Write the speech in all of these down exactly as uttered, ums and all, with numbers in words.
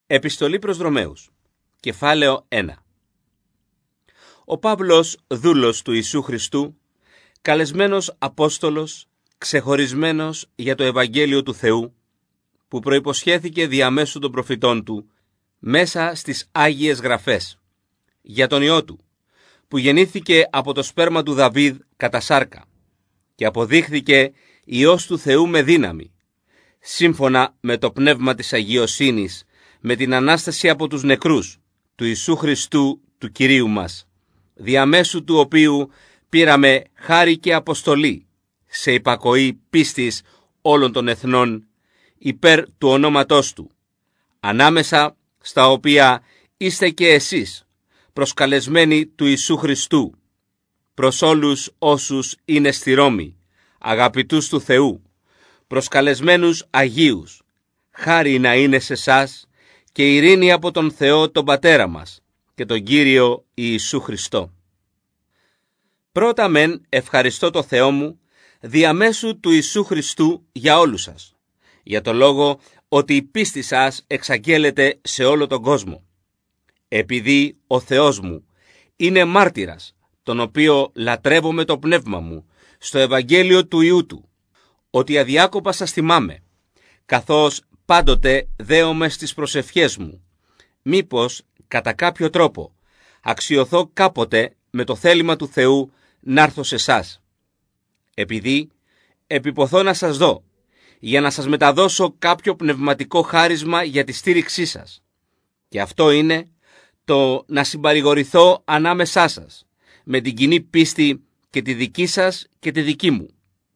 Επιστολή προς Ρωμαίους, κεφάλαιο ένα. Ο Παύλος, δούλος του Ιησού Χριστού, καλεσμένος Απόστολος, ξεχωρισμένος για το Ευαγγέλιο του Θεού, που προϋποσχέθηκε διαμέσου των προφητών του, μέσα στις Άγιες Γραφές, για τον Υιό του, που γεννήθηκε από το σπέρμα του Δαβίδ κατά σάρκα και αποδείχθηκε Υιός του Θεού με δύναμη, σύμφωνα με το πνεύμα της αγιοσύνης, με την Ανάσταση από τους νεκρούς, του Ιησού Χριστού, του Κυρίου μας, διαμέσου του οποίου πήραμε χάρη και αποστολή, σε υπακοή πίστης όλων των εθνών, υπέρ του ονόματός του, ανάμεσα στα οποία είστε και εσείς, προσκαλεσμένοι του Ιησού Χριστού, προς όλους όσους είναι στη Ρώμη, αγαπητούς του Θεού, προσκαλεσμένους Αγίους, χάρη να είναι σε σας και ειρήνη από τον Θεό τον Πατέρα μας και τον Κύριο Ιησού Χριστό. Πρώτα μεν ευχαριστώ το Θεό μου διαμέσου του Ιησού Χριστού για όλους σας, για το λόγο ότι η πίστη σας εξαγγέλλεται σε όλο τον κόσμο. Επειδή ο Θεός μου είναι μάρτυρας, τον οποίο λατρεύω με το πνεύμα μου, στο Ευαγγέλιο του Υιού του, ότι αδιάκοπα σας θυμάμαι, καθώς πάντοτε δέομαι στις προσευχές μου, μήπως κατά κάποιο τρόπο αξιωθώ κάποτε με το θέλημα του Θεού να έρθω σε εσάς. Επειδή επιποθώ να σας δω, για να σας μεταδώσω κάποιο πνευματικό χάρισμα για τη στήριξή σας. Και αυτό είναι το να συμπαρηγορηθώ ανάμεσά σας, με την κοινή πίστη και τη δική σας και τη δική μου.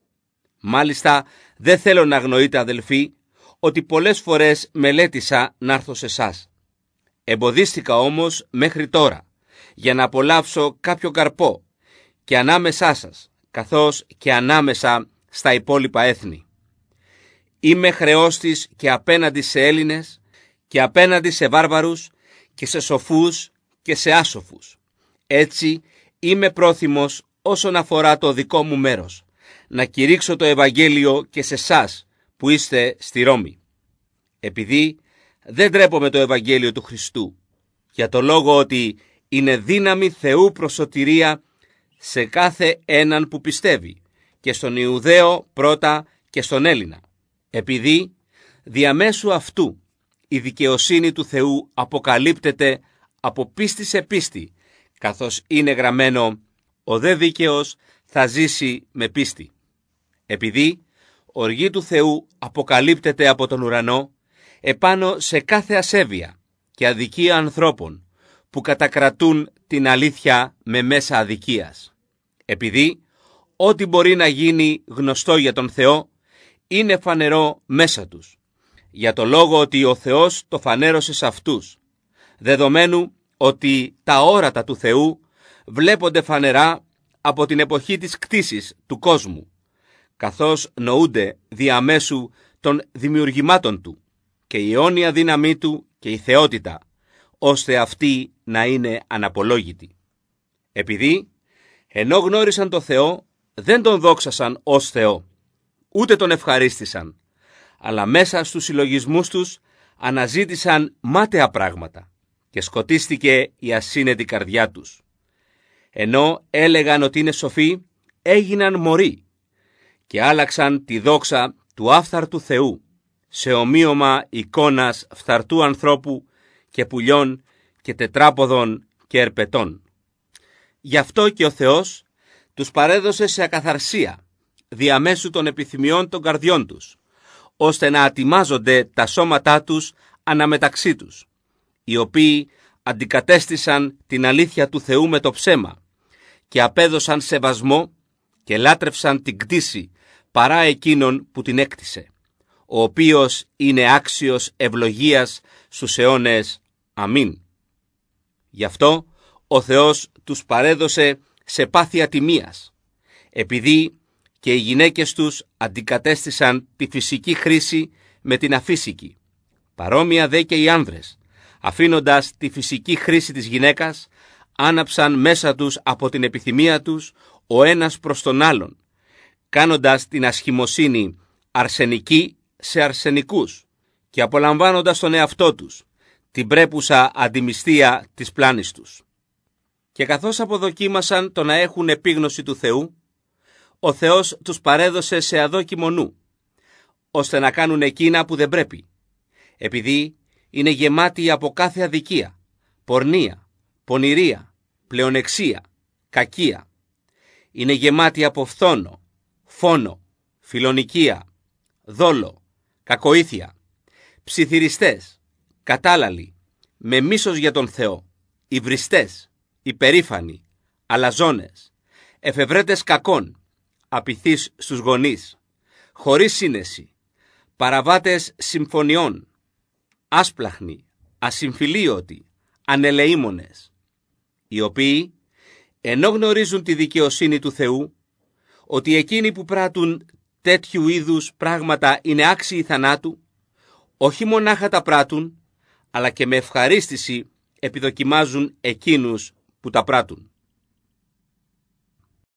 Μάλιστα, δεν θέλω να αγνοείτε, αδελφοί, ότι πολλές φορές μελέτησα να έρθω σε εσάς. Εμποδίστηκα όμως μέχρι τώρα, για να απολαύσω κάποιο καρπό και ανάμεσά σας, καθώς και ανάμεσα στα υπόλοιπα έθνη. Είμαι χρεώστης και απέναντι σε Έλληνες και απέναντι σε βάρβαρους και σε σοφούς και σε άσοφους. Έτσι είμαι πρόθυμος όσον αφορά το δικό μου μέρος, να κηρύξω το Ευαγγέλιο και σε εσάς που είστε στη Ρώμη. Επειδή δεν ντρέπομαι το Ευαγγέλιο του Χριστού, για το λόγο ότι είναι δύναμη Θεού προς σωτηρία σε κάθε έναν που πιστεύει, και στον Ιουδαίο πρώτα και στον Έλληνα. Επειδή διαμέσου αυτού η δικαιοσύνη του Θεού αποκαλύπτεται από πίστη σε πίστη, καθώς είναι γραμμένο, ο δε δίκαιος θα ζήσει με πίστη. Επειδή οργή του Θεού αποκαλύπτεται από τον ουρανό, επάνω σε κάθε ασέβεια και αδικία ανθρώπων που κατακρατούν την αλήθεια με μέσα αδικίας. Επειδή ό,τι μπορεί να γίνει γνωστό για τον Θεό είναι φανερό μέσα τους, για το λόγο ότι ο Θεός το φανέρωσε σε αυτούς, δεδομένου ότι τα όρατα του Θεού βλέπονται φανερά από την εποχή της κτήσης του κόσμου, καθώς νοούνται διαμέσου των δημιουργημάτων του και η αιώνια δύναμή του και η θεότητα, ώστε αυτή να είναι αναπολόγητη. Επειδή, ενώ γνώρισαν το Θεό, δεν τον δόξασαν ως Θεό, ούτε τον ευχαρίστησαν, αλλά μέσα στους συλλογισμούς τους αναζήτησαν μάταια πράγματα και σκοτίστηκε η ασύνετη καρδιά τους. Ενώ έλεγαν ότι είναι σοφοί, έγιναν μωροί και άλλαξαν τη δόξα του άφθαρτου Θεού σε ομοίωμα εικόνας φθαρτού ανθρώπου και πουλιών και τετράποδων και ερπετών. Γι' αυτό και ο Θεός τους παρέδωσε σε ακαθαρσία διαμέσου των επιθυμιών των καρδιών τους, ώστε να ατιμάζονται τα σώματά τους αναμεταξύ τους, οι οποίοι αντικατέστησαν την αλήθεια του Θεού με το ψέμα και απέδωσαν σεβασμό και λάτρευσαν την κτήση παρά εκείνον που την έκτισε, ο οποίος είναι άξιος ευλογίας στους αιώνες. Αμήν. Γι' αυτό ο Θεός τους παρέδωσε σε πάθη ατιμίας, επειδή και οι γυναίκες τους αντικατέστησαν τη φυσική χρήση με την αφύσικη. Παρόμοια δε και οι άνδρες, αφήνοντας τη φυσική χρήση της γυναίκας, άναψαν μέσα τους από την επιθυμία τους ο ένας προς τον άλλον, κάνοντας την ασχημοσύνη αρσενική σε αρσενικούς και απολαμβάνοντας τον εαυτό τους την πρέπουσα αντιμυστία της πλάνης τους. Και καθώς αποδοκίμασαν το να έχουν επίγνωση του Θεού, ο Θεός τους παρέδωσε σε αδόκιμο νου, ώστε να κάνουν εκείνα που δεν πρέπει, επειδή είναι γεμάτοι από κάθε αδικία, πορνεία, πονηρία, πλεονεξία, κακία. Είναι γεμάτοι από φθόνο, φόνο, φιλονικία, δόλο, κακοήθεια, ψιθυριστές, κατάλαλοι, με μίσος για τον Θεό, υβριστές, υπερήφανοι, αλαζόνες, εφευρέτες κακών, απειθείς στους γονείς, χωρίς σύνεση, παραβάτες συμφωνιών, άσπλαχνοι, ασυμφιλίωτοι, ανελεήμονες, οι οποίοι, ενώ γνωρίζουν τη δικαιοσύνη του Θεού, ότι εκείνοι που πράττουν τέτοιου είδους πράγματα είναι άξιοι θανάτου, όχι μονάχα τα πράττουν, αλλά και με ευχαρίστηση επιδοκιμάζουν εκείνους που τα πράττουν.